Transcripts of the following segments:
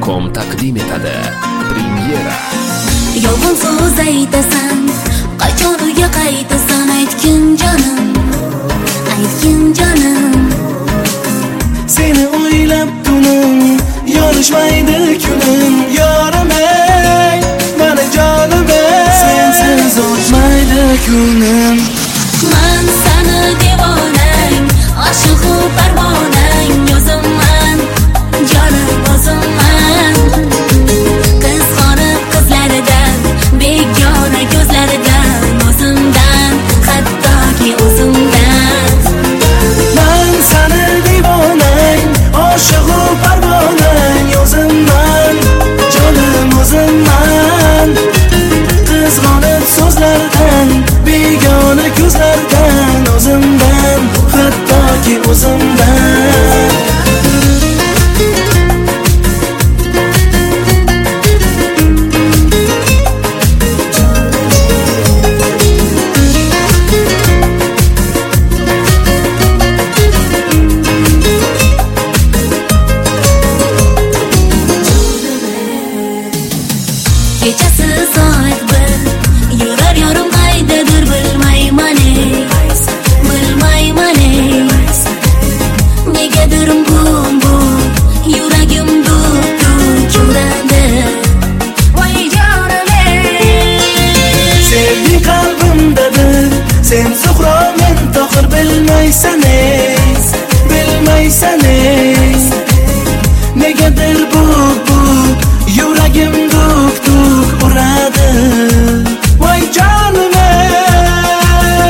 Gmail.com taqdim etadi. Premyera. Yolg'on so'z aytasan, qachon uyga qaytasan, aytgin jonim, aytgin jonim. Seni o'ylab tunim, yorishmaydi kunim. Yorim ey, mani jonim ey, sensiz o'tmaydi kunim. Man seni devonang, oshiqu parvonang, o'zimman, jonim o'zimman. Qizg'onib qizlaridan, begona ko'zlaridan, o'zimdan, hattoki o'zimdan. Man seni devonang, oshiqu parvonang, o'zimman, jonim o'zimman. Qizg'onib so'zlardan, begona ko'zlardan, o'zimdan, hattoki o'zimdan. Kechasi soat 1, yurar yorim qaydadir, bilmayman ey, bilmayman ey. Negadir bum yuragim duk uradi. Voy jonim ey, Sevgi qalbimdadir, sen Zuhro, men Tohir, bilmaysan ey, bilmaysan ey. Negadir bu yuragim duk uradi. Voy jonim ey.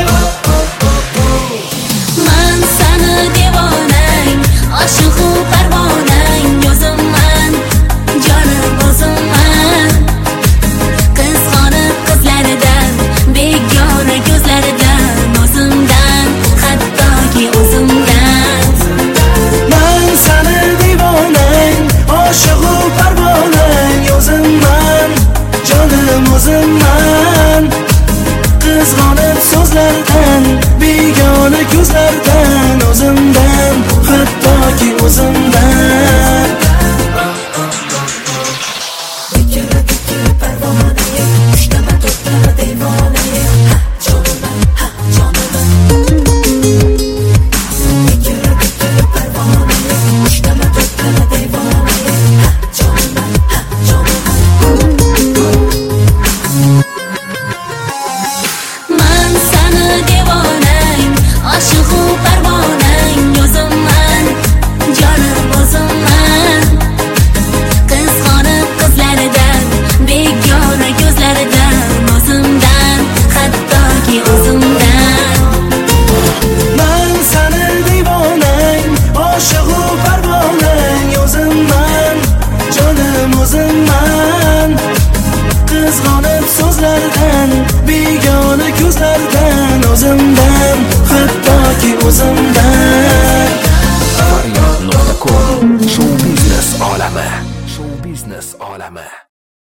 man seni devonang, oshiqu parvonang, o'zimman, jonim o'zimman. Qizg'onib qizlaridan, begona ko'zlaridan, o'zimdan, hattoki o'zimdan. Man seni devonang, oshiqu parvonang, o'zimman, jonim o'zimman.